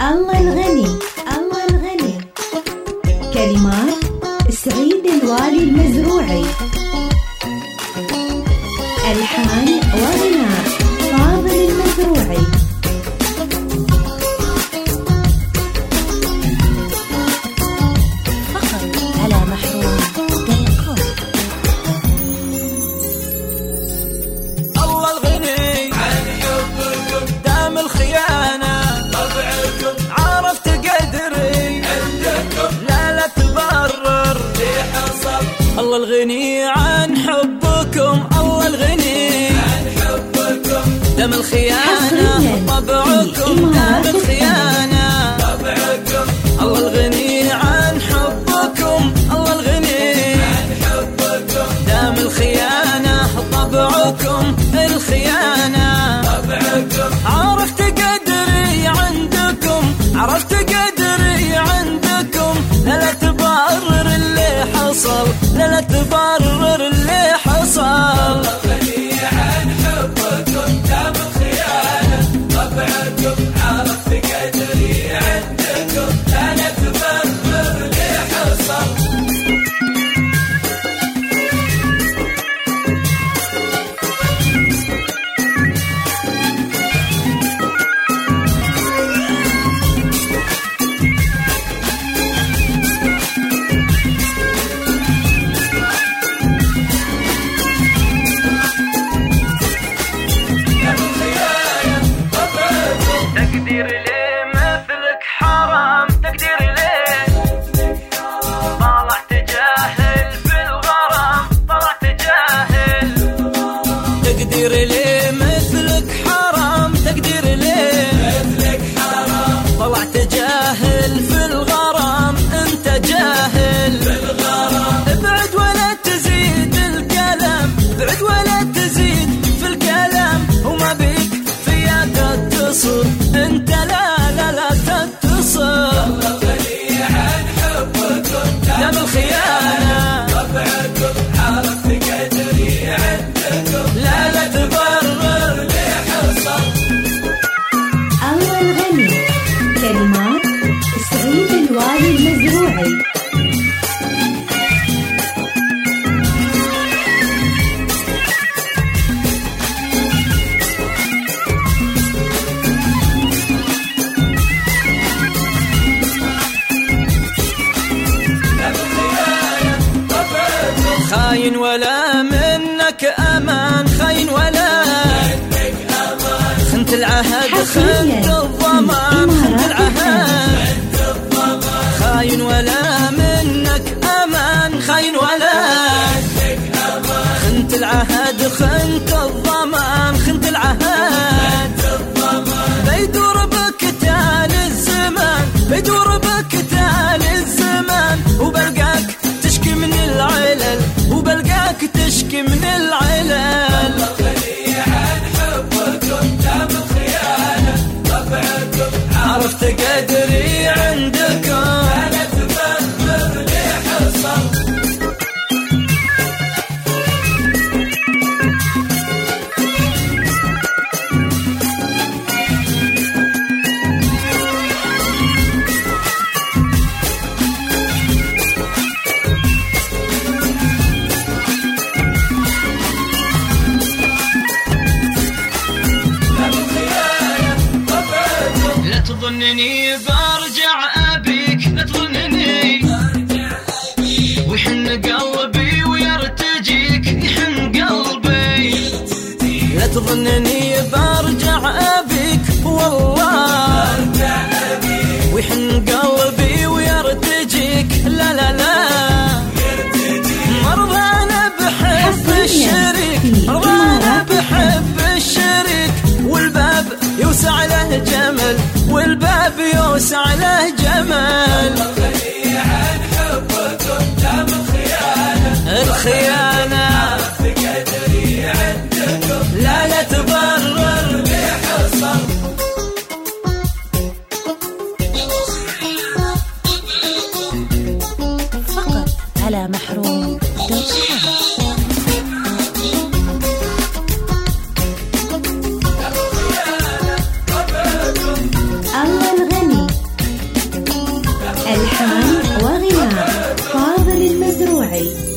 الله الغني الله الغني. كلمات سعيد الوالي المزروعي، ألحان وغناء فاضل المزروعي. فقط على محروم.com. الله الغني عن حبكم، دام الخيانة طبعكم، عرفت قدري عندكم، لا تبرر لي حصل. الله الغني عن حبكم، الله الغني عن حبكم، دام الخيانة طبعكم، دام الخيانة طبعكم. الله الغني عن حبكم، الله الغني عن حبكم، دام الخيانة طبعكم، الخيانة طبعكم. عرفت قدري عندكم، عرفت قدري عندكم، لا تبرر اللي حصل، لا تبرر اللي حصل. الله غني عن حبكم، دام الخيانة طبعكم، عرفت قدري عندكم، لا تبرر اللي حصل. تقدير ليه مثلك حرام، تقدير ليه طلعت جاهل في الغرام، طلعت جاهل. تقدير ليه مثلك حرام، تقدير ليه مثلك حرام، طلعت جاهل في الغرام، انت جاهل في الغرام. ابعد ولا تزيد الكلام، ابعد ولا تزيد في الكلام، وما بيك فيا تتصل، انت لا تتصل. الله غني عن حبكم، دام الخيانة طبعكم، عرفت قدري عندكم، لا تبرر لي حصل. الله الغني. كلمات سعيد الوالي المزروعي. خاين ولا منك أمان، خاين ولا منك أمان، خنت العهد خنت الضمان، خنت العهد خاين ولا منك أمان، خاين ولا منك أمان، خنت العهد خنت الضمان، خنت العهد بيدور بك تال الزمان، بيدور بك تال الزمان، وبلقاك تشكي من العلل، وبلقاك تشكي من العلل. الله غني عن حبكم، دام الخيانة طبعكم، عرفت قدري عندكم، لا تبرر لي حصل. لا تظنني برجع أبيك، لا تظنني برجع أبيك، ويحن قلبي ويرتجيك، يحن قلبي. لا تظنني برجع أبيك، والله برجع أبيك، ويحن قلبي ويرتجيك، لا مرضى أنا بحب الشريك، مرضى أنا بحب الشريك، والباب يوسع له جمل، والباب يوسع له جمل. الله غني عن حبكم، دام الخيانة، الخيانة عرفت قدري عندكم، لا تبرر لي حصل. فقط على محروم.com. الله الغني. ألحان وغناء فاضل المزروعي.